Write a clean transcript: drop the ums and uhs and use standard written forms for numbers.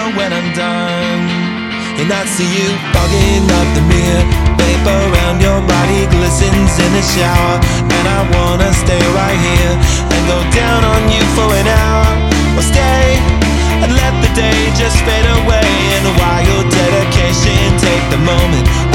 smile when I'm done. And I see you fogging up the mirror, vapor around your body glistens in the shower. And I wanna stay right here and go down on you for an hour. Or stay and let the day just fade away in a wild dedication. Take the moment,